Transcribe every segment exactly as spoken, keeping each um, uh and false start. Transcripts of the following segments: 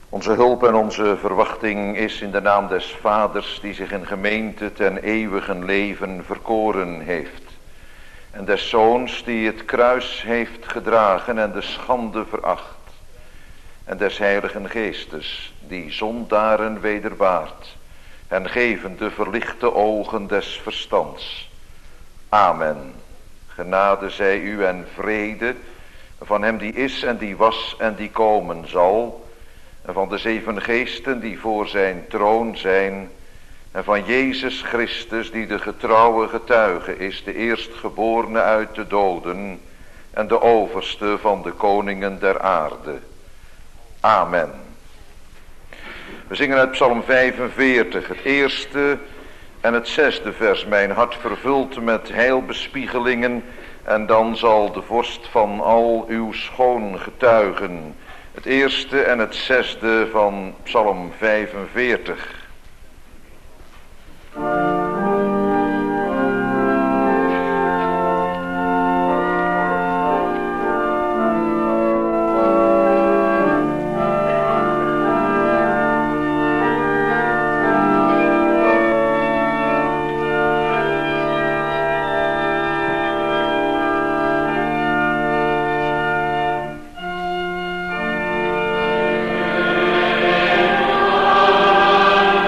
Onze hulp en onze verwachting is in de naam des Vaders die zich in gemeente ten eeuwigen leven verkoren heeft. En des Zoons die het kruis heeft gedragen en de schande veracht. En des Heiligen Geestes die zondaren wederbaart. En geven de verlichte ogen des verstands. Amen. Genade zij u en vrede van hem die is en die was en die komen zal. En van de zeven geesten die voor zijn troon zijn. En van Jezus Christus die de getrouwe getuige is, de eerstgeborene uit de doden. En de overste van de koningen der aarde. Amen. We zingen uit Psalm vijfenveertig, het eerste en het zesde vers. Mijn hart vervult met heilbespiegelingen. En dan zal de vorst van al uw schoon getuigen. Het eerste en het zesde van Psalm vijfenveertig. Amen.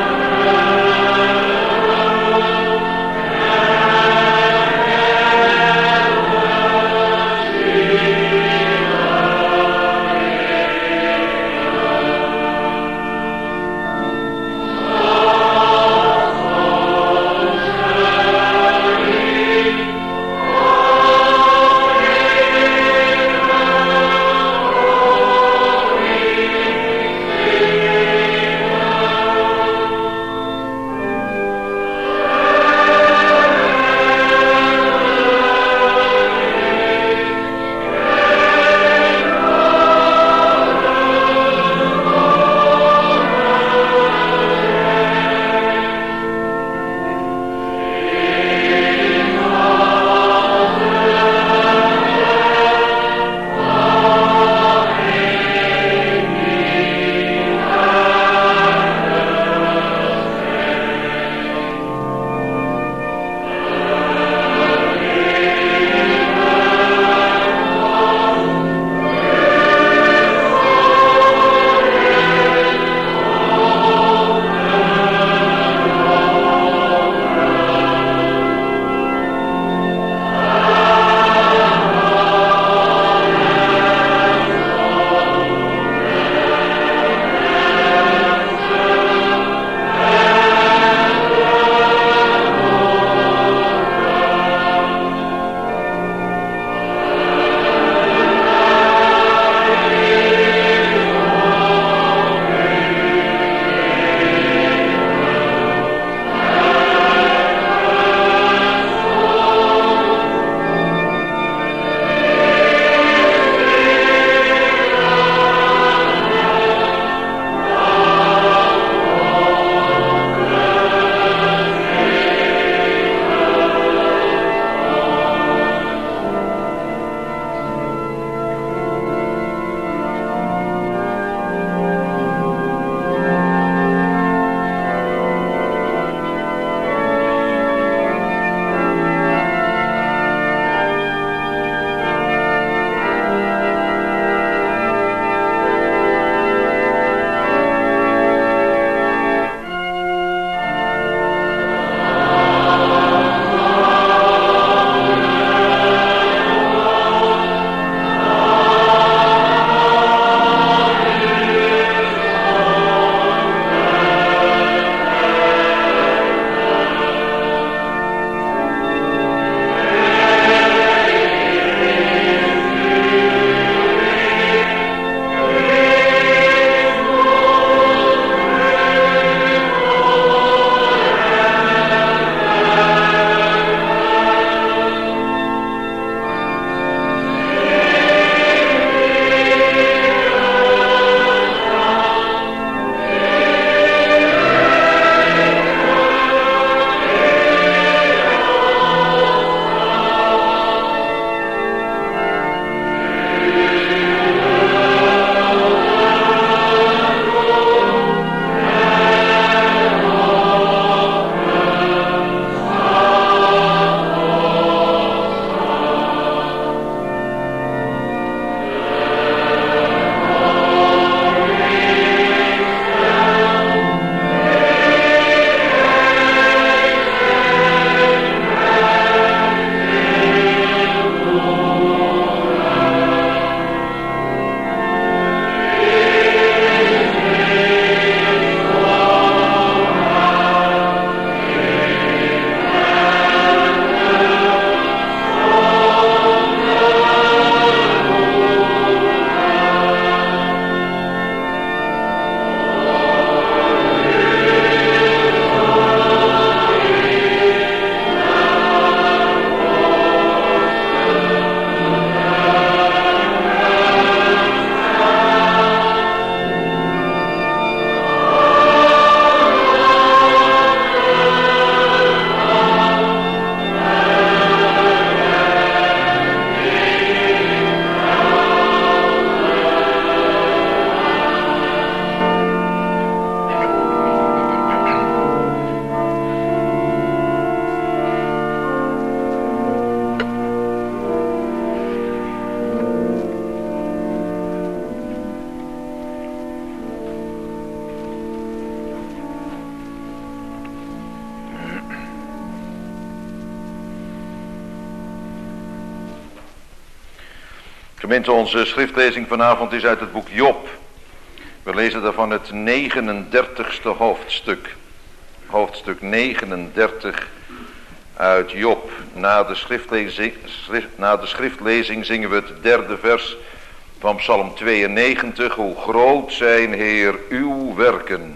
Gemeente, onze schriftlezing vanavond is uit het boek Job. We lezen daarvan het negenendertigste hoofdstuk. Hoofdstuk negenendertig uit Job. Na de schriftlezing, schrift, na de schriftlezing zingen we het derde vers van Psalm tweeënnegentig. Hoe groot zijn, Heer, uw werken.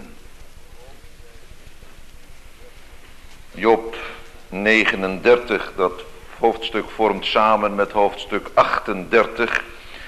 Job negenendertig, dat hoofdstuk vormt samen met hoofdstuk achtendertig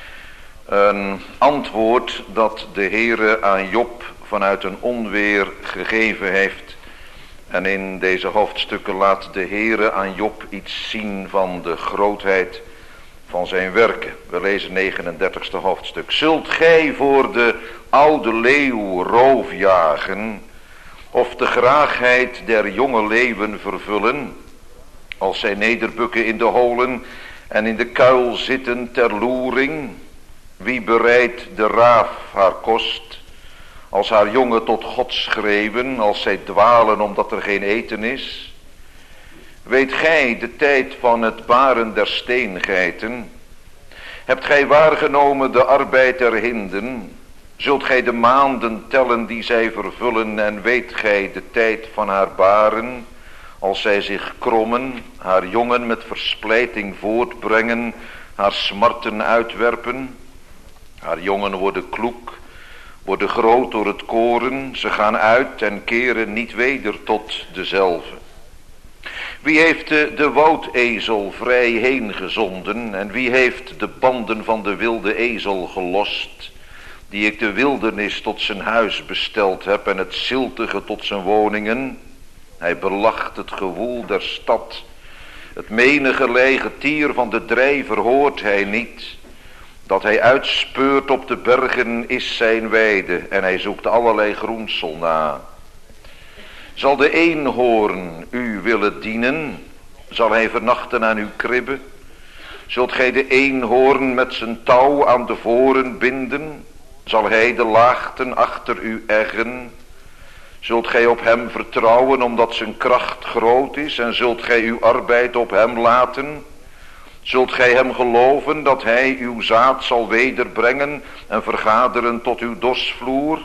een antwoord dat de Heere aan Job vanuit een onweer gegeven heeft. En in deze hoofdstukken laat de Heere aan Job iets zien van de grootheid van zijn werken. We lezen negenendertigste hoofdstuk. Zult gij voor de oude leeuw roof jagen, of de graagheid der jonge leeuwen vervullen, als zij nederbukken in de holen en in de kuil zitten ter loering? Wie bereidt de raaf haar kost, als haar jongen tot God schreeuwen, als zij dwalen omdat er geen eten is? Weet gij de tijd van het baren der steengeiten? Hebt gij waargenomen de arbeid der hinden? Zult gij de maanden tellen die zij vervullen, en weet gij de tijd van haar baren? Als zij zich krommen, haar jongen met versplijting voortbrengen, haar smarten uitwerpen. Haar jongen worden kloek, worden groot door het koren, ze gaan uit en keren niet weder tot dezelfde. Wie heeft de, de woudezel vrij heen gezonden, en wie heeft de banden van de wilde ezel gelost, die ik de wildernis tot zijn huis besteld heb en het ziltige tot zijn woningen? Hij belacht het gewoel der stad. Het menige legetier van de drijver hoort hij niet. Dat hij uitspeurt op de bergen is zijn weide, en hij zoekt allerlei groensel na. Zal de eenhoorn u willen dienen? Zal hij vernachten aan uw kribbe? Zult gij de eenhoorn met zijn touw aan de voren binden? Zal hij de laagten achter u eggen? Zult gij op hem vertrouwen omdat zijn kracht groot is, en zult gij uw arbeid op hem laten? Zult gij hem geloven dat hij uw zaad zal wederbrengen en vergaderen tot uw dorsvloer?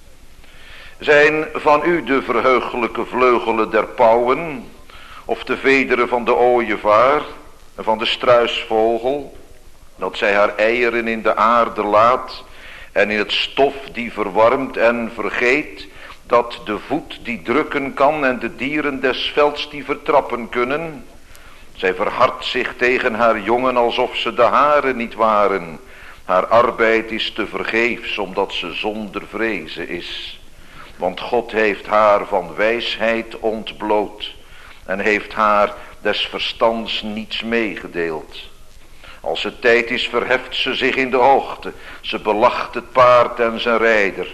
Zijn van u de verheugelijke vleugelen der pauwen, of de vederen van de ooievaar en van de struisvogel, dat zij haar eieren in de aarde laat en in het stof die verwarmt en vergeet, dat de voet die drukken kan en de dieren des velds die vertrappen kunnen? Zij verhardt zich tegen haar jongen alsof ze de haren niet waren. Haar arbeid is te vergeefs omdat ze zonder vrezen is. Want God heeft haar van wijsheid ontbloot en heeft haar des verstands niets meegedeeld. Als het tijd is verheft ze zich in de hoogte. Ze belacht het paard en zijn rijder.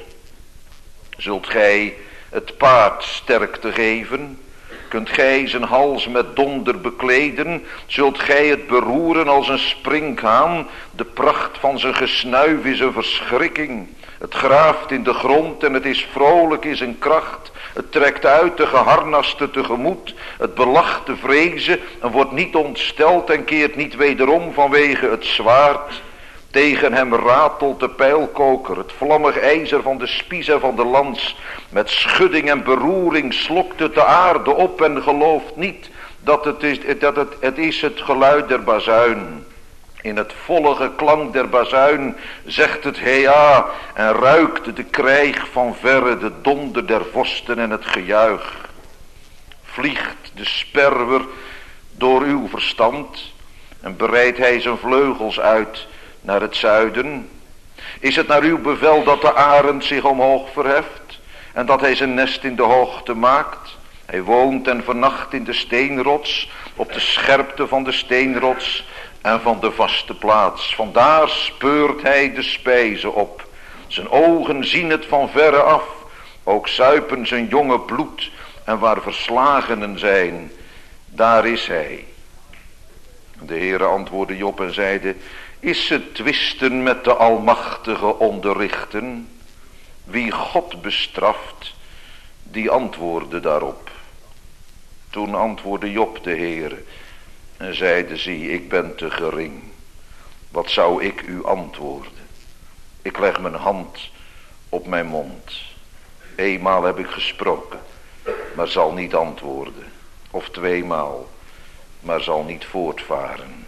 Zult gij het paard sterkte geven? Kunt gij zijn hals met donder bekleden? Zult gij het beroeren als een sprinkhaan? De pracht van zijn gesnuif is een verschrikking. Het graaft in de grond en het is vrolijk in zijn kracht. Het trekt uit de geharnaste tegemoet. Het belacht de vrezen en wordt niet ontsteld en keert niet wederom vanwege het zwaard. Tegen hem ratelt de pijlkoker, het vlammig ijzer van de spies en van de lans. Met schudding en beroering slokt het de aarde op en gelooft niet dat het is, dat het, het is het geluid der bazuin. In het volle geklank der bazuin zegt het hea en ruikt de krijg van verre, de donder der vorsten en het gejuich. Vliegt de sperwer door uw verstand en breidt hij zijn vleugels uit naar het zuiden? Is het naar uw bevel dat de arend zich omhoog verheft en dat hij zijn nest in de hoogte maakt? Hij woont en vernacht in de steenrots, op de scherpte van de steenrots en van de vaste plaats. Vandaar speurt hij de spijze op. Zijn ogen zien het van verre af. Ook zuipen zijn jonge bloed, en waar verslagenen zijn, daar is hij. De Heere antwoordde Job en zeide: is het twisten met de Almachtige onderrichten? Wie God bestraft, die antwoordde daarop. Toen antwoordde Job de Heere en zeide: zie, ik ben te gering. Wat zou ik u antwoorden? Ik leg mijn hand op mijn mond. Eenmaal heb ik gesproken, maar zal niet antwoorden. Of tweemaal, maar zal niet voortvaren.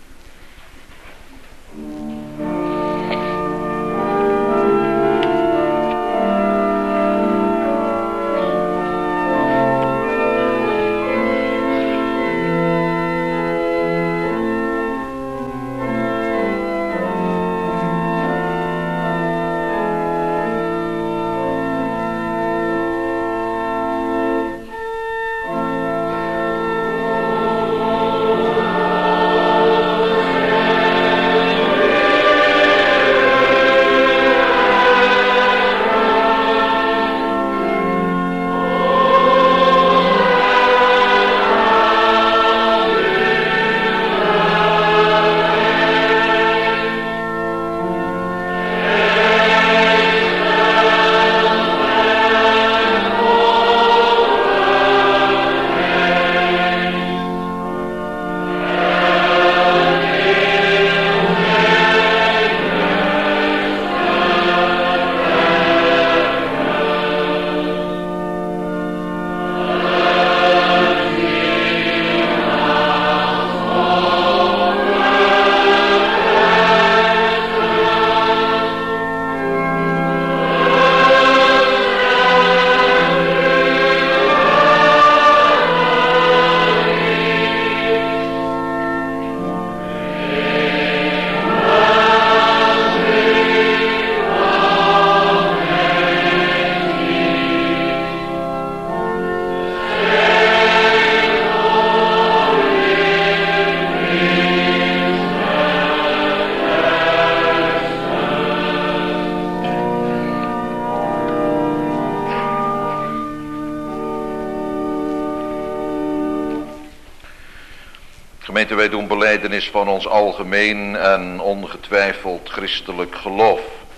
Gemeente, wij doen belijdenis van ons algemeen en ongetwijfeld christelijk geloof.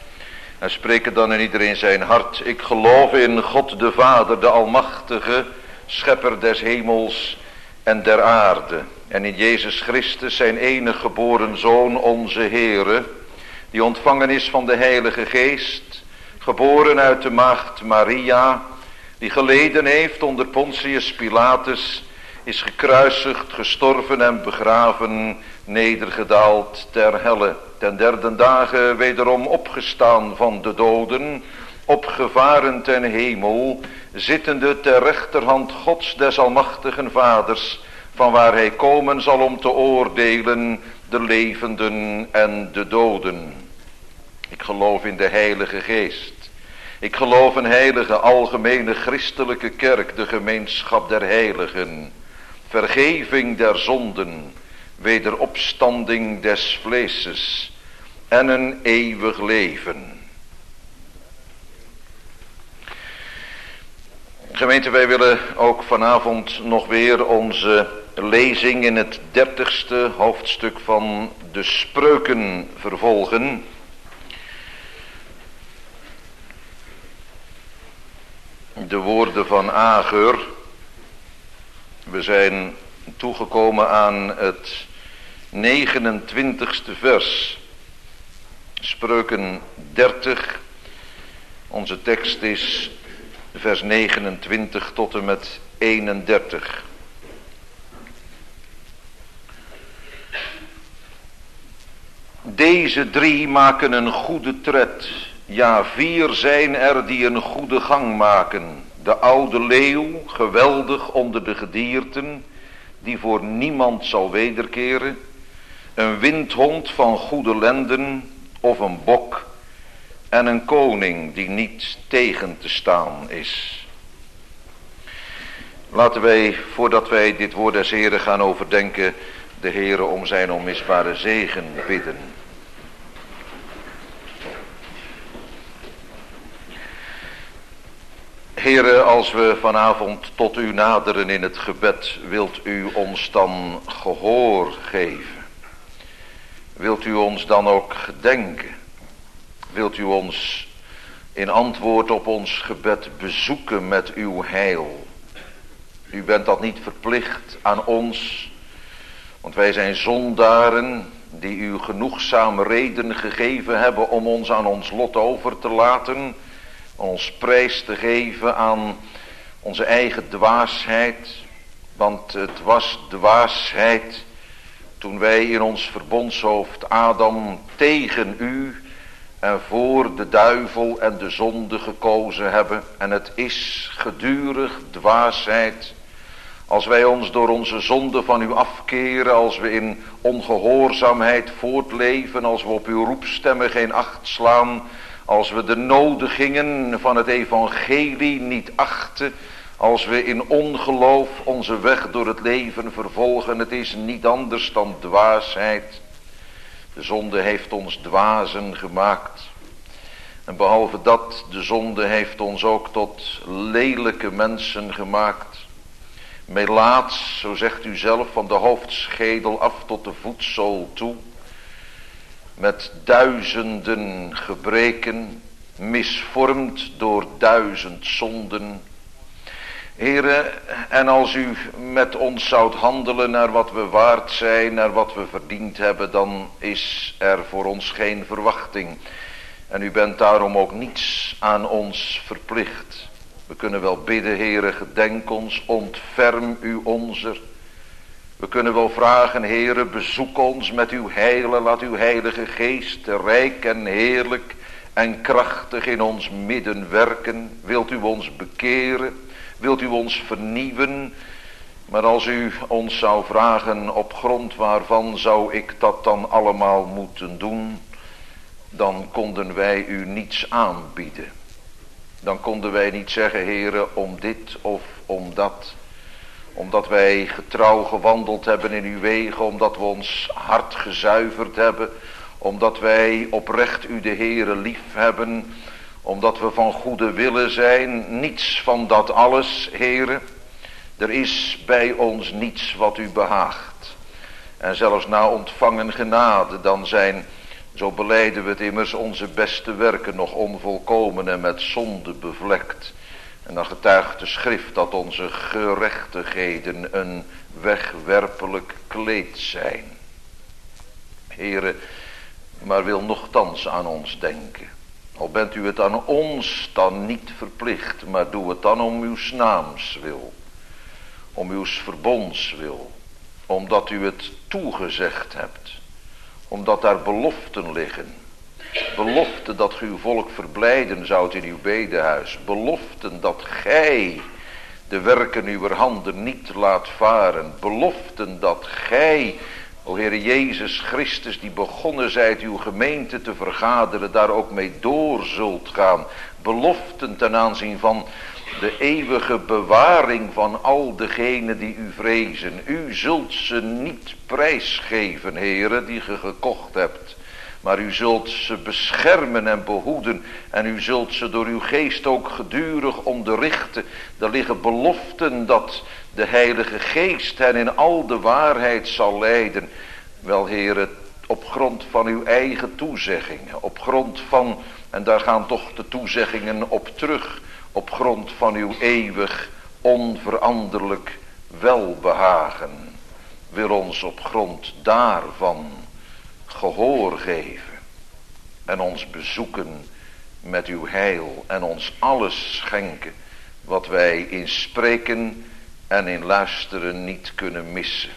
En spreken dan in iedereen zijn hart. Ik geloof in God de Vader, de Almachtige, Schepper des hemels en der aarde. En in Jezus Christus, zijn enige geboren Zoon, onze Heere, die ontvangen is van de Heilige Geest, geboren uit de maagd Maria, die geleden heeft onder Pontius Pilatus, is gekruisigd, gestorven en begraven, nedergedaald ter helle. Ten derde dagen wederom opgestaan van de doden, opgevaren ten hemel, zittende ter rechterhand Gods des almachtigen Vaders, van waar hij komen zal om te oordelen de levenden en de doden. Ik geloof in de Heilige Geest. Ik geloof een heilige algemene christelijke kerk, de gemeenschap der heiligen, vergeving der zonden, wederopstanding des vleeses en een eeuwig leven. Gemeente, wij willen ook vanavond nog weer onze lezing in het dertigste hoofdstuk van de Spreuken vervolgen. De woorden van Agur. We zijn toegekomen aan het negenentwintigste vers. Spreuken dertig. Onze tekst is vers negenentwintig tot en met eenendertig. Deze drie maken een goede tred. Ja, vier zijn er die een goede gang maken. De oude leeuw, geweldig onder de gedierten, die voor niemand zal wederkeren. Een windhond van goede lenden, of een bok. En een koning die niet tegen te staan is. Laten wij, voordat wij dit woord des Heren gaan overdenken, de Heere om zijn onmisbare zegen bidden. Heere, als we vanavond tot u naderen in het gebed, wilt u ons dan gehoor geven? Wilt u ons dan ook gedenken? Wilt u ons in antwoord op ons gebed bezoeken met uw heil? U bent dat niet verplicht aan ons, want wij zijn zondaren, die u genoegzame reden gegeven hebben om ons aan ons lot over te laten, ons prijs te geven aan onze eigen dwaasheid, want het was dwaasheid toen wij in ons verbondshoofd Adam tegen u en voor de duivel en de zonde gekozen hebben. En het is gedurig dwaasheid als wij ons door onze zonde van u afkeren, als we in ongehoorzaamheid voortleven, als we op uw roepstemmen geen acht slaan, als we de nodigingen van het evangelie niet achten, als we in ongeloof onze weg door het leven vervolgen. Het is niet anders dan dwaasheid. De zonde heeft ons dwazen gemaakt. En behalve dat, de zonde heeft ons ook tot lelijke mensen gemaakt. Melaats, zo zegt u zelf, van de hoofdschedel af tot de voetzool toe. Met duizenden gebreken, misvormd door duizend zonden. Here, en als u met ons zoudt handelen naar wat we waard zijn, naar wat we verdiend hebben, dan is er voor ons geen verwachting. En u bent daarom ook niets aan ons verplicht. We kunnen wel bidden, Heere, gedenk ons, ontferm u onzer. We kunnen wel vragen, Heere, bezoek ons met uw heile, laat uw heilige geest rijk en heerlijk en krachtig in ons midden werken. Wilt u ons bekeren? Wilt u ons vernieuwen? Maar als u ons zou vragen op grond waarvan zou ik dat dan allemaal moeten doen, dan konden wij u niets aanbieden. Dan konden wij niet zeggen, Heere, om dit of om dat. Omdat wij getrouw gewandeld hebben in uw wegen, omdat we ons hart gezuiverd hebben, omdat wij oprecht u de Heere lief hebben, omdat we van goede wille zijn. Niets van dat alles, Heere. Er is bij ons niets wat u behaagt. En zelfs na ontvangen genade, dan zijn, zo belijden we het immers, onze beste werken nog onvolkomen en met zonde bevlekt. En dan getuigt de schrift dat onze gerechtigheden een wegwerpelijk kleed zijn. Heere, maar wil nochtans aan ons denken. Al bent u het aan ons dan niet verplicht, maar doe het dan om uw naams wil. Om uw verbonds wil. Omdat u het toegezegd hebt. Omdat daar beloften liggen. Beloften dat ge uw volk verblijden zoudt in uw bedehuis. Beloften dat gij de werken uw handen niet laat varen. Beloften dat gij, o Heere Jezus Christus, die begonnen zijt uw gemeente te vergaderen, daar ook mee door zult gaan. Beloften ten aanzien van de eeuwige bewaring van al degenen die u vrezen. U zult ze niet prijsgeven, Heere, die ge gekocht hebt. Maar u zult ze beschermen en behoeden. En u zult ze door uw geest ook gedurig onderrichten. Er liggen beloften dat de Heilige Geest hen in al de waarheid zal leiden. Wel, Heere, op grond van uw eigen toezeggingen. Op grond van, en daar gaan toch de toezeggingen op terug. Op grond van uw eeuwig, onveranderlijk welbehagen. Wil ons op grond daarvan gehoor geven. En ons bezoeken met uw heil. En ons alles schenken wat wij in spreken en in luisteren niet kunnen missen.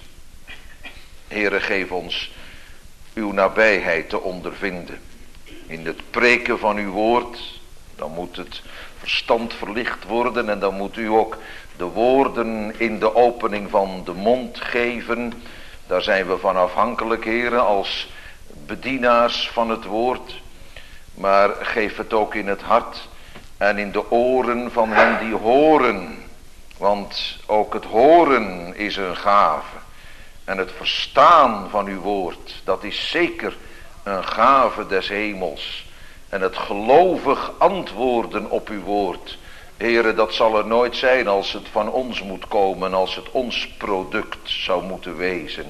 Heere, geef ons uw nabijheid te ondervinden. In het preken van uw woord, dan moet het verstand verlicht worden. En dan moet u ook de woorden in de opening van de mond geven. Daar zijn we van afhankelijk, Heere, als bedienaars van het woord. Maar geef het ook in het hart en in de oren van hen die horen. Want ook het horen is een gave. En het verstaan van uw woord, dat is zeker een gave des hemels. En het gelovig antwoorden op uw woord, Heere, dat zal er nooit zijn als het van ons moet komen, als het ons product zou moeten wezen.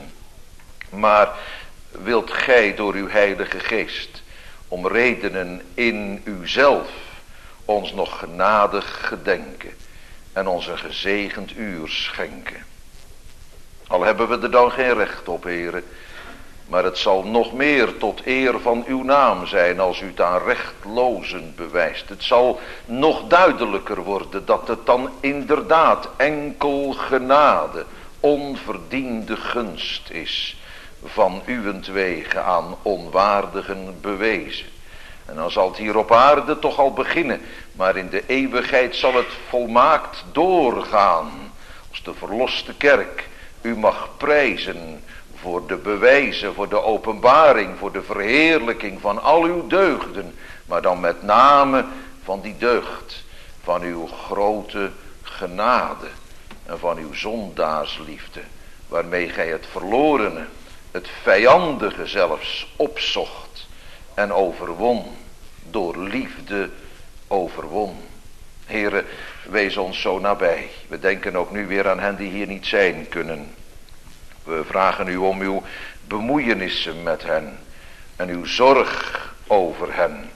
Maar wilt gij door uw heilige geest, om redenen in uzelf, ons nog genadig gedenken en ons een gezegend uur schenken. Al hebben we er dan geen recht op, Heere, Maar het zal nog meer tot eer van uw naam zijn als u het aan rechtlozen bewijst. Het zal nog duidelijker worden dat het dan inderdaad enkel genade, onverdiende gunst is van uwentwege aan onwaardigen bewezen. En dan zal het hier op aarde toch al beginnen, maar in de eeuwigheid zal het volmaakt doorgaan. Als de verloste kerk u mag prijzen voor de bewijzen, voor de openbaring, voor de verheerlijking van al uw deugden, maar dan met name van die deugd, van uw grote genade en van uw zondaarsliefde, waarmee gij het verlorene, het vijandige zelfs opzocht en overwon, door liefde overwon. Heere, wees ons zo nabij. We denken ook nu weer aan hen die hier niet zijn kunnen. We vragen u om uw bemoeienissen met hen en uw zorg over hen.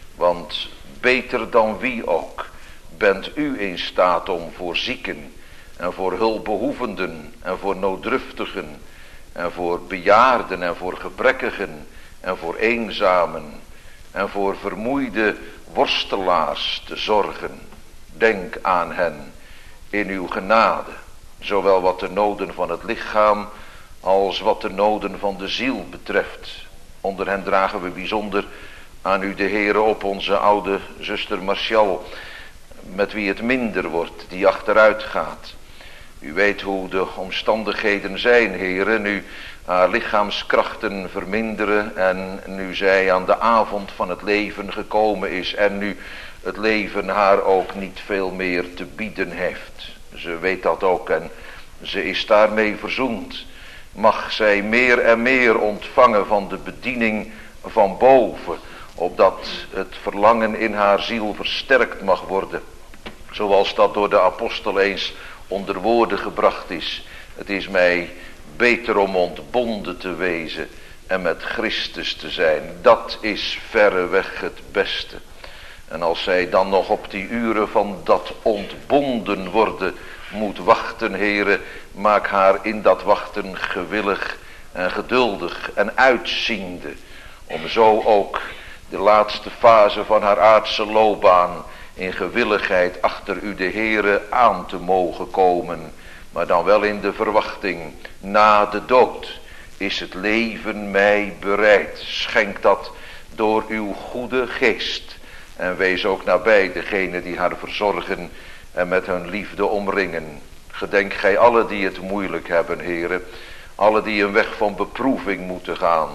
Want beter dan wie ook bent u in staat om voor zieken en voor hulpbehoevenden en voor nooddruftigen en voor bejaarden en voor gebrekkigen en voor eenzamen en voor vermoeide worstelaars te zorgen. Denk aan hen in uw genade, zowel wat de noden van het lichaam als wat de noden van de ziel betreft. Onder hen dragen we bijzonder aan u de Heere op, onze oude zuster Martial, met wie het minder wordt, die achteruit gaat. U weet hoe de omstandigheden zijn, Heere, nu haar lichaamskrachten verminderen en nu zij aan de avond van het leven gekomen is en nu het leven haar ook niet veel meer te bieden heeft. Ze weet dat ook en ze is daarmee verzoend. Mag zij meer en meer ontvangen van de bediening van boven, opdat het verlangen in haar ziel versterkt mag worden. Zoals dat door de apostel eens onder woorden gebracht is. Het is mij beter om ontbonden te wezen en met Christus te zijn. Dat is verreweg het beste. En als zij dan nog op die uren van dat ontbonden worden moet wachten, Heere, maak haar in dat wachten gewillig en geduldig en uitziende, om zo ook de laatste fase van haar aardse loopbaan in gewilligheid achter u de Heere aan te mogen komen, maar dan wel in de verwachting, na de dood is het leven mij bereid. Schenk dat door uw goede geest en wees ook nabij degenen die haar verzorgen en met hun liefde omringen. Gedenk gij alle die het moeilijk hebben, Heere, alle die een weg van beproeving moeten gaan,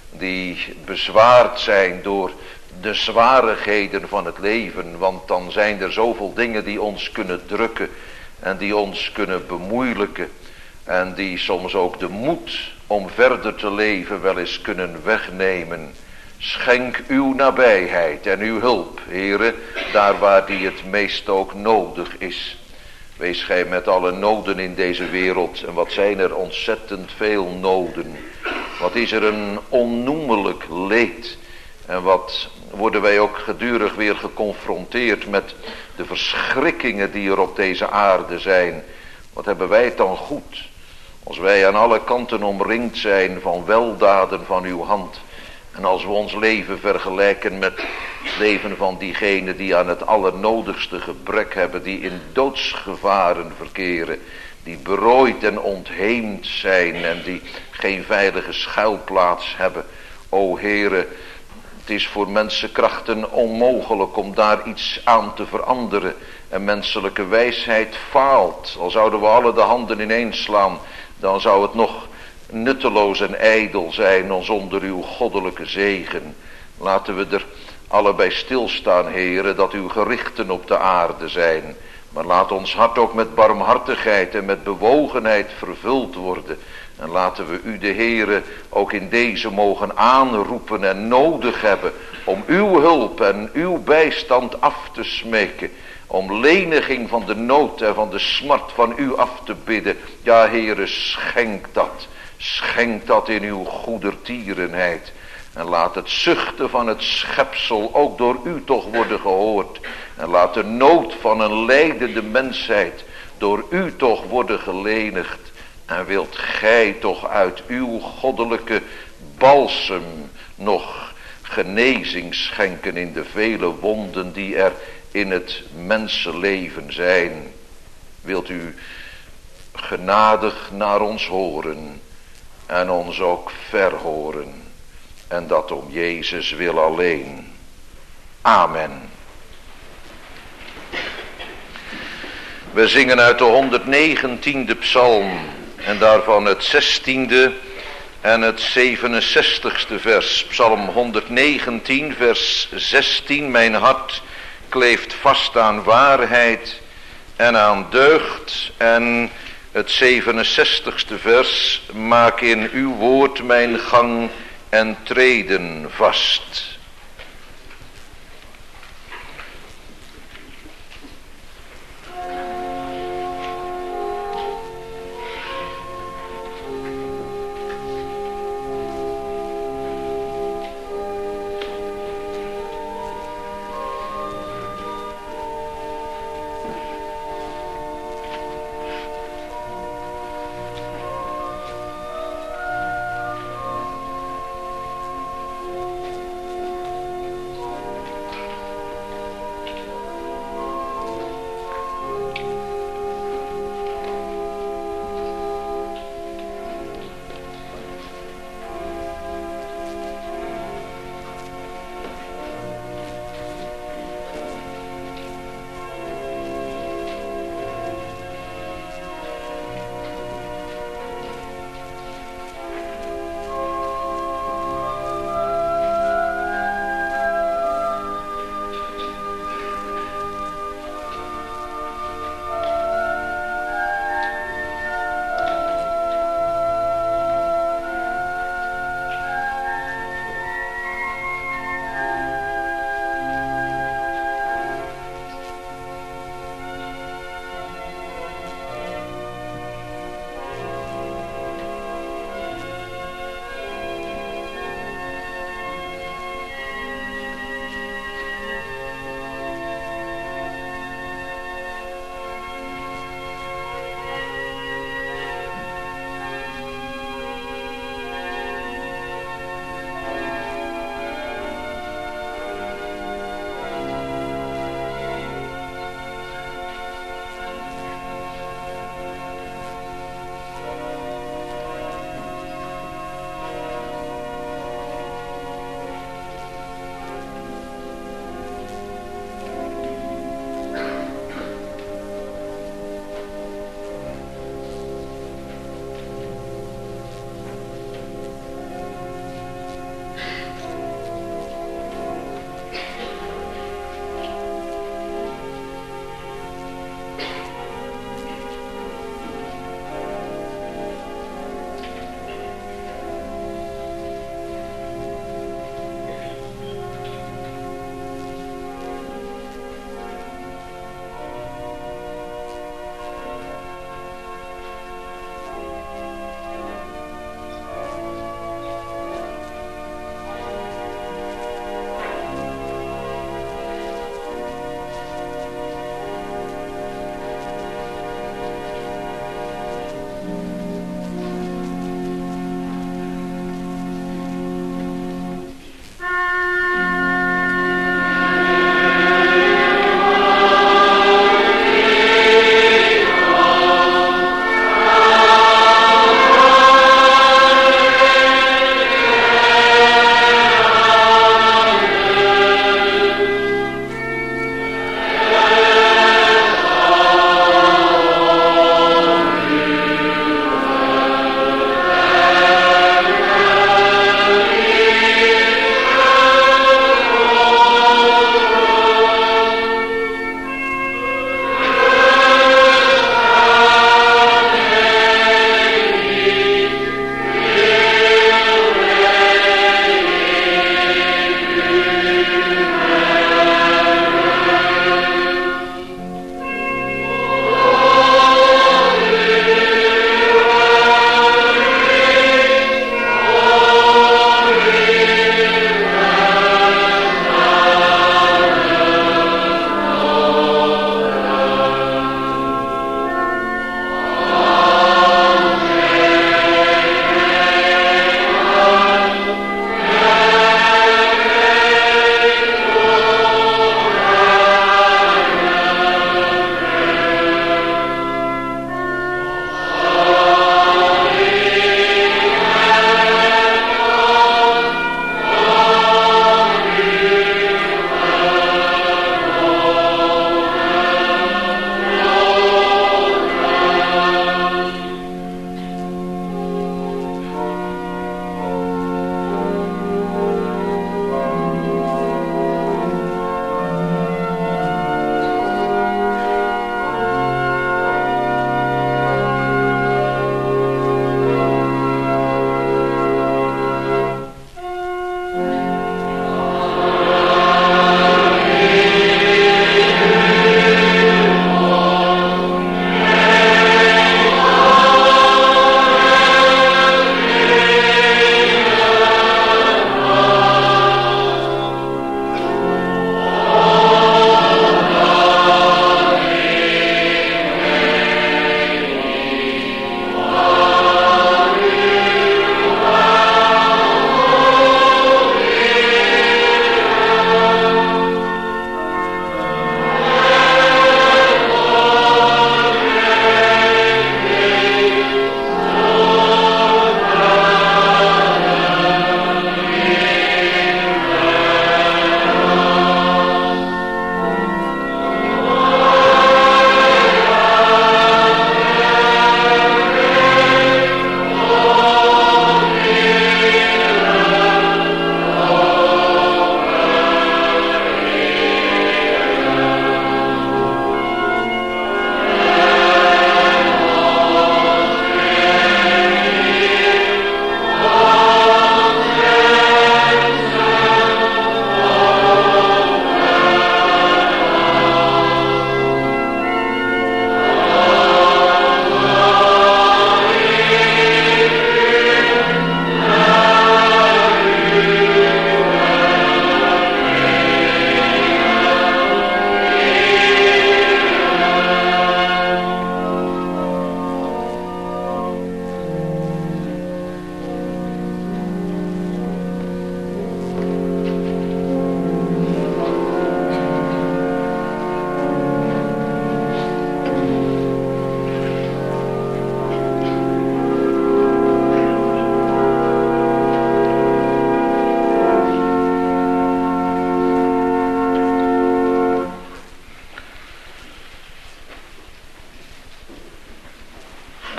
die bezwaard zijn door de zwarigheden van het leven, want dan zijn er zoveel dingen die ons kunnen drukken en die ons kunnen bemoeilijken en die soms ook de moed om verder te leven wel eens kunnen wegnemen. Schenk uw nabijheid en uw hulp, Heere, daar waar die het meest ook nodig is. Wees gij met alle noden in deze wereld, en wat zijn er ontzettend veel noden. Wat is er een onnoemelijk leed. En wat worden wij ook gedurig weer geconfronteerd met de verschrikkingen die er op deze aarde zijn. Wat hebben wij het dan goed, als wij aan alle kanten omringd zijn van weldaden van uw hand. En als we ons leven vergelijken met het leven van diegenen die aan het allernodigste gebrek hebben, die in doodsgevaren verkeren, die berooid en ontheemd zijn en die geen veilige schuilplaats hebben. O Heere, het is voor mensenkrachten onmogelijk om daar iets aan te veranderen. En menselijke wijsheid faalt. Al zouden we alle de handen ineens slaan, dan zou het nog nutteloos en ijdel zijn zonder uw goddelijke zegen. Laten we er allebei stilstaan, Heere, dat uw gerichten op de aarde zijn. Maar laat ons hart ook met barmhartigheid en met bewogenheid vervuld worden. En laten we u, de Heere, ook in deze mogen aanroepen en nodig hebben om uw hulp en uw bijstand af te smeken. Om leniging van de nood en van de smart van u af te bidden. Ja, Heere, schenk dat. Schenk dat in uw goedertierenheid. En laat het zuchten van het schepsel ook door u toch worden gehoord. En laat de nood van een lijdende mensheid door u toch worden gelenigd. En wilt gij toch uit uw goddelijke balsem nog genezing schenken in de vele wonden die er in het mensenleven zijn. Wilt u genadig naar ons horen en ons ook verhoren. En dat om Jezus wil alleen. Amen. We zingen uit de honderdnegentiende psalm en daarvan het zestiende en het zevenenzestigste vers. Psalm honderdnegentien vers zestien. Mijn hart kleeft vast aan waarheid en aan deugd. En het zevenenzestigste vers. Maak in uw woord mijn gang en treden vast.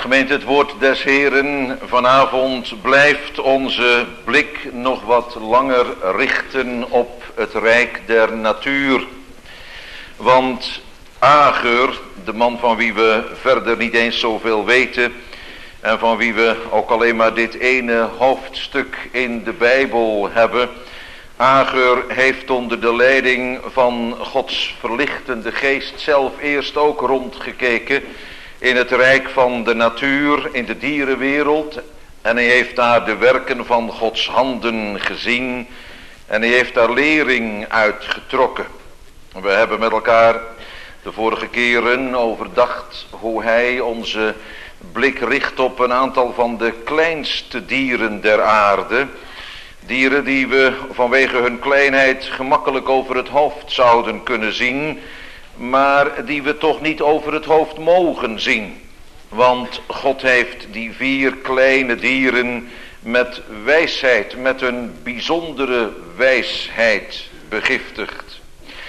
Gemeente, het woord des Heren vanavond blijft onze blik nog wat langer richten op het rijk der natuur. Want Agur, de man van wie we verder niet eens zoveel weten en van wie we ook alleen maar dit ene hoofdstuk in de Bijbel hebben. Agur heeft onder de leiding van Gods verlichtende geest zelf eerst ook rondgekeken in het rijk van de natuur, in de dierenwereld. En hij heeft daar de werken van Gods handen gezien. En hij heeft daar lering uitgetrokken. We hebben met elkaar de vorige keren overdacht hoe hij onze blik richt op een aantal van de kleinste dieren der aarde. Dieren die we vanwege hun kleinheid gemakkelijk over het hoofd zouden kunnen zien, maar die we toch niet over het hoofd mogen zien. Want God heeft die vier kleine dieren met wijsheid, met een bijzondere wijsheid begiftigd.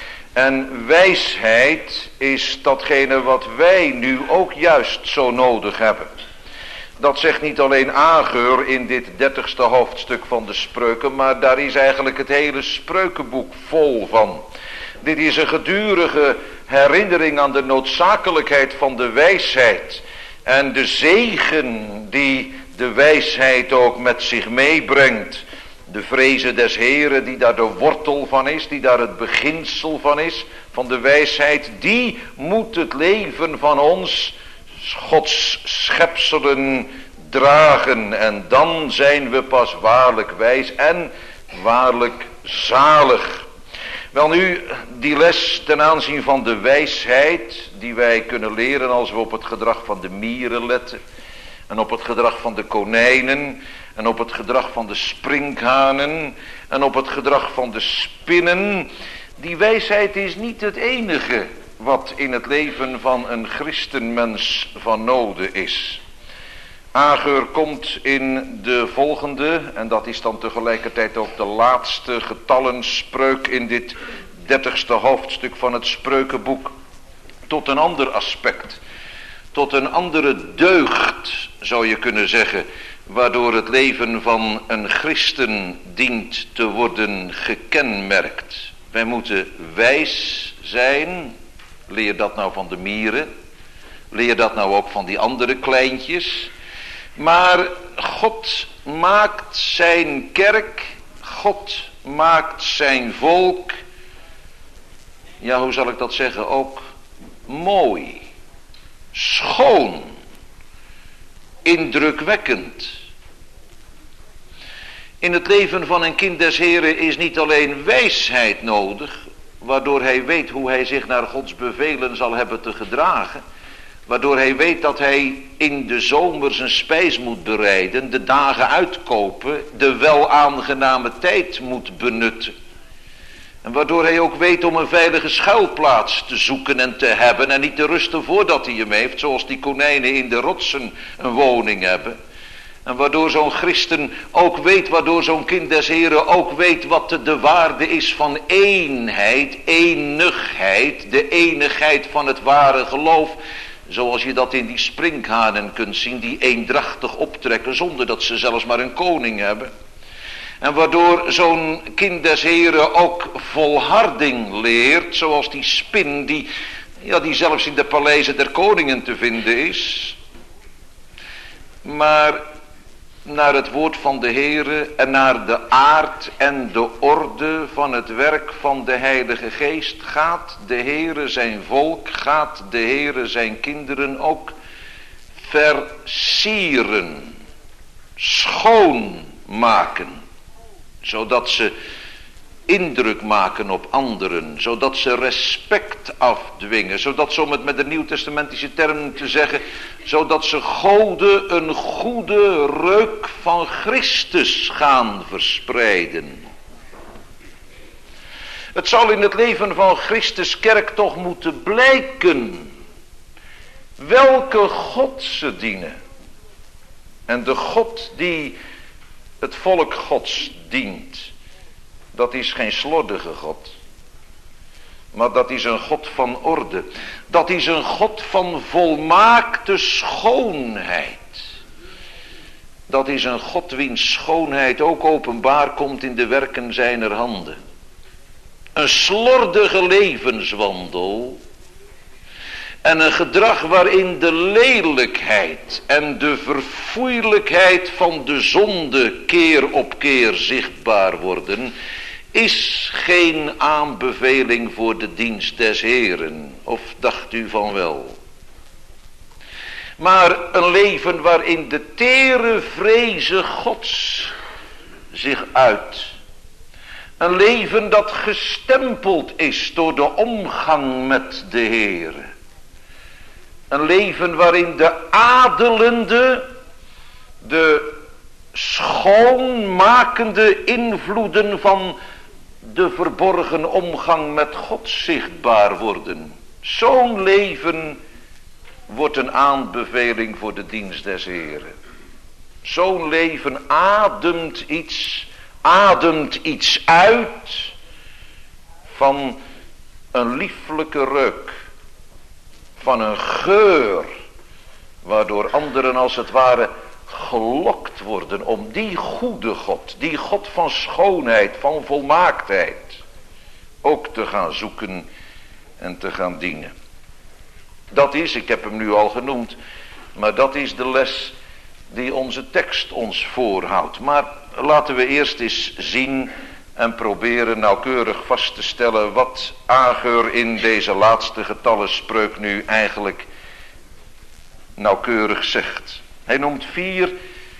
En wijsheid is datgene wat wij nu ook juist zo nodig hebben. Dat zegt niet alleen Agur in dit dertigste hoofdstuk van de Spreuken, maar daar is eigenlijk het hele Spreukenboek vol van. Dit is een gedurige herinnering aan de noodzakelijkheid van de wijsheid en de zegen die de wijsheid ook met zich meebrengt. De vrezen des Heren die daar de wortel van is, die daar het beginsel van is, van de wijsheid, die moet het leven van ons, Gods schepselen, dragen. En dan zijn we pas waarlijk wijs en waarlijk zalig. Wel nu, die les ten aanzien van de wijsheid die wij kunnen leren als we op het gedrag van de mieren letten. En op het gedrag van de konijnen. En op het gedrag van de sprinkhanen. En op het gedrag van de spinnen. Die wijsheid is niet het enige wat in het leven van een christenmens van noden is. Agur komt in de volgende, en dat is dan tegelijkertijd ook de laatste getallenspreuk in dit dertigste hoofdstuk van het Spreukenboek, tot een ander aspect, tot een andere deugd zou je kunnen zeggen, waardoor het leven van een christen dient te worden gekenmerkt. Wij moeten wijs zijn. Leer dat nou van de mieren. Leer dat nou ook van die andere kleintjes. Maar God maakt zijn kerk, God maakt zijn volk, ja, hoe zal ik dat zeggen, ook mooi, schoon, indrukwekkend. In het leven van een kind des Heren is niet alleen wijsheid nodig, waardoor hij weet hoe hij zich naar Gods bevelen zal hebben te gedragen, waardoor hij weet dat hij in de zomer zijn spijs moet bereiden, de dagen uitkopen, de wel aangename tijd moet benutten. En waardoor hij ook weet om een veilige schuilplaats te zoeken en te hebben en niet te rusten voordat hij hem heeft, zoals die konijnen in de rotsen een woning hebben. En waardoor zo'n christen ook weet, waardoor zo'n kind des Heren ook weet wat de, de waarde is van eenheid, enigheid, de enigheid van het ware geloof. Zoals je dat in die sprinkhanen kunt zien, die eendrachtig optrekken zonder dat ze zelfs maar een koning hebben. En waardoor zo'n kind des Heren ook volharding leert, zoals die spin die, ja, die zelfs in de paleizen der koningen te vinden is. Maar naar het woord van de Heere en naar de aard en de orde van het werk van de Heilige Geest gaat de Heere zijn volk, gaat de Heere zijn kinderen ook versieren, schoonmaken, zodat ze indruk maken op anderen, zodat ze respect afdwingen, zodat ze, om het met de nieuwtestamentische termen te zeggen, zodat ze Gode een goede reuk van Christus gaan verspreiden. Het zal in het leven van Christus kerk toch moeten blijken welke God ze dienen. En de God die het volk Gods dient, dat is geen slordige God, Maar dat is een God van orde. Dat is een God van volmaakte schoonheid. Dat is een God wiens schoonheid ook openbaar komt in de werken zijner handen. Een slordige levenswandel. En een gedrag waarin de lelijkheid en de verfoeilijkheid van de zonde keer op keer zichtbaar worden, is geen aanbeveling voor de dienst des Heeren. Of dacht u van wel? Maar een leven waarin de tere vreze Gods zich uit. Een leven dat gestempeld is door de omgang met de Heere. Een leven waarin de adelende, de schoonmakende invloeden van de verborgen omgang met God zichtbaar worden. Zo'n leven wordt een aanbeveling voor de dienst des Heren. Zo'n leven ademt iets, ademt iets uit van een lieflijke reuk. Van een geur, waardoor anderen als het ware gelokt worden om die goede God, die God van schoonheid, van volmaaktheid, ook te gaan zoeken en te gaan dienen. Dat is, ik heb hem nu al genoemd, maar dat is de les die onze tekst ons voorhoudt. Maar laten we eerst eens zien en proberen nauwkeurig vast te stellen wat Agur in deze laatste getallenspreuk nu eigenlijk nauwkeurig zegt. Hij noemt vier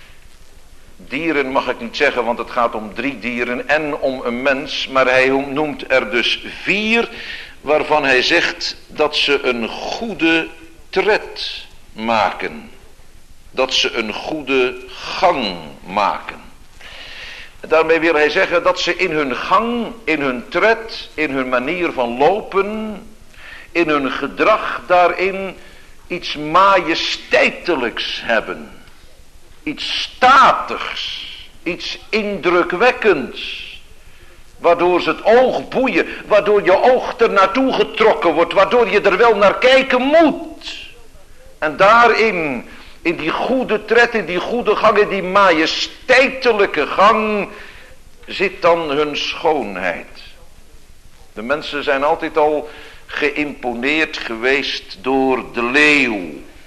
dieren, mag ik niet zeggen, want het gaat om drie dieren en om een mens. Maar hij noemt er dus vier waarvan hij zegt dat ze een goede tred maken. Dat ze een goede gang maken. Daarmee wil hij zeggen dat ze in hun gang, in hun tred, in hun manier van lopen, in hun gedrag daarin iets majesteitelijks hebben. Iets statigs, iets indrukwekkends. Waardoor ze het oog boeien, waardoor je oog er naartoe getrokken wordt, waardoor je er wel naar kijken moet. En daarin, in die goede tred, in die goede gang, in die majesteitelijke gang, zit dan hun schoonheid. De mensen zijn altijd al geïmponeerd geweest door de leeuw.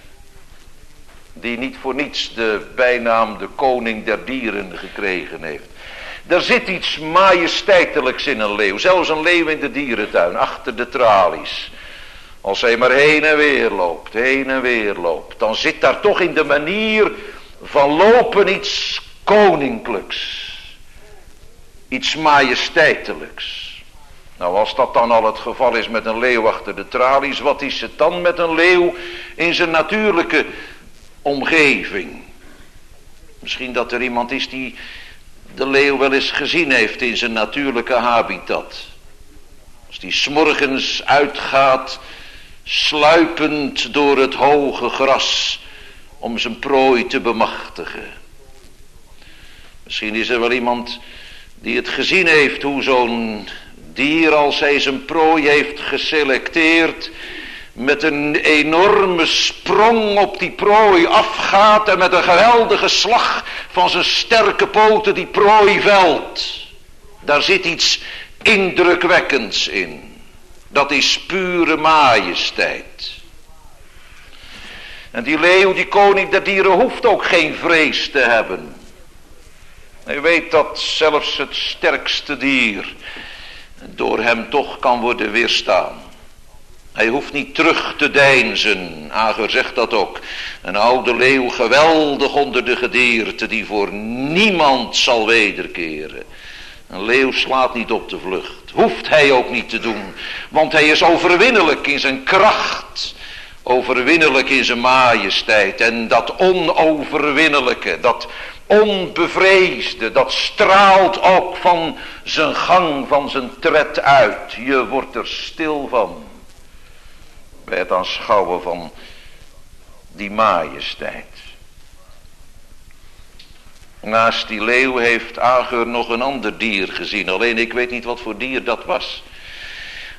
Die niet voor niets de bijnaam de koning der dieren gekregen heeft. Er zit iets majesteitelijks in een leeuw. Zelfs een leeuw in de dierentuin, achter de tralies. Als hij maar heen en weer loopt, heen en weer loopt. Dan zit daar toch in de manier van lopen iets koninklijks. Iets majesteitelijks. Nou, als dat dan al het geval is met een leeuw achter de tralies, wat is het dan met een leeuw in zijn natuurlijke omgeving? Misschien dat er iemand is die de leeuw wel eens gezien heeft in zijn natuurlijke habitat. Als die 's morgens uitgaat, sluipend door het hoge gras, om zijn prooi te bemachtigen. Misschien is er wel iemand die het gezien heeft hoe zo'n dier, als hij zijn prooi heeft geselecteerd, met een enorme sprong op die prooi afgaat en met een geweldige slag van zijn sterke poten die prooi velt. Daar zit iets indrukwekkends in. Dat is pure majesteit. En die leeuw, die koning der dieren, hoeft ook geen vrees te hebben. Hij weet dat zelfs het sterkste dier door hem toch kan worden weerstaan. Hij hoeft niet terug te deinzen. Agur zegt dat ook. Een oude leeuw, geweldig onder de gedierte, die voor niemand zal wederkeren. Een leeuw slaat niet op de vlucht. Hoeft hij ook niet te doen. Want hij is overwinnelijk in zijn kracht. Overwinnelijk in zijn majesteit. En dat onoverwinnelijke, dat onbevreesde, dat straalt ook van zijn gang, van zijn tred uit. Je wordt er stil van. Bij het aanschouwen van die majesteit. Naast die leeuw heeft Agur nog een ander dier gezien. Alleen ik weet niet wat voor dier dat was.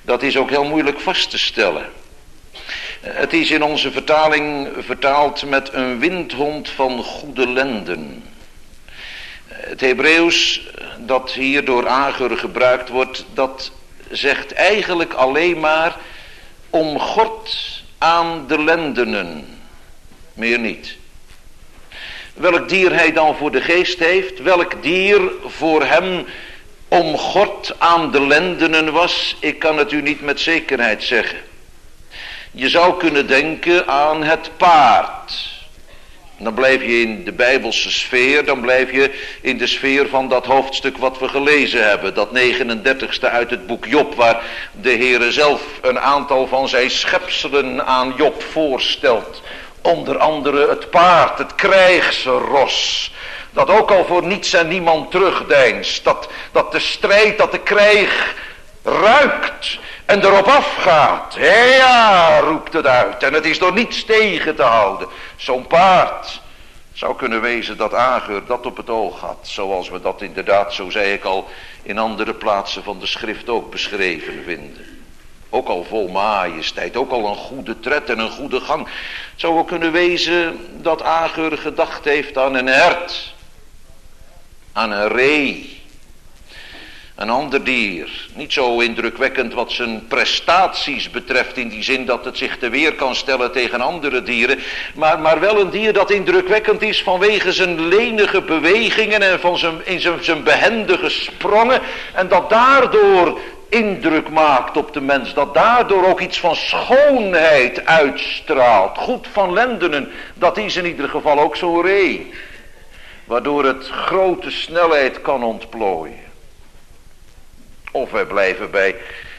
Dat is ook heel moeilijk vast te stellen. Het is in onze vertaling vertaald met een windhond van goede lenden. Het Hebreeuws dat hier door Agur gebruikt wordt, dat zegt eigenlijk alleen maar omgord aan de lendenen. Meer niet. Welk dier hij dan voor de geest heeft, welk dier voor hem omgord aan de lendenen was, ik kan het u niet met zekerheid zeggen. Je zou kunnen denken aan het paard. Dan blijf je in de Bijbelse sfeer, dan blijf je in de sfeer van dat hoofdstuk wat we gelezen hebben. Dat negenendertigste uit het boek Job, waar de Heere zelf een aantal van zijn schepselen aan Job voorstelt. Onder andere het paard, het krijgsros. Dat ook al voor niets en niemand terugdeinst. Dat, dat de strijd, dat de krijg ruikt en erop afgaat. Ja, roept het uit. En het is door niets tegen te houden. Zo'n paard zou kunnen wezen dat Agur dat op het oog had. Zoals we dat inderdaad, zo zei ik al, in andere plaatsen van de schrift ook beschreven vinden. Ook al vol majesteit, ook al een goede tred en een goede gang. Het zou ook kunnen wezen dat Agur gedacht heeft aan een hert. Aan een ree. Een ander dier. Niet zo indrukwekkend wat zijn prestaties betreft, in die zin dat het zich te weer kan stellen tegen andere dieren. Maar, maar wel een dier dat indrukwekkend is vanwege zijn lenige bewegingen en van zijn, in zijn, zijn behendige sprongen. En dat daardoor indruk maakt op de mens. Dat daardoor ook iets van schoonheid uitstraalt. Goed van lendenen. Dat is in ieder geval ook zo'n ree. Waardoor het grote snelheid kan ontplooien. Of wij blijven bij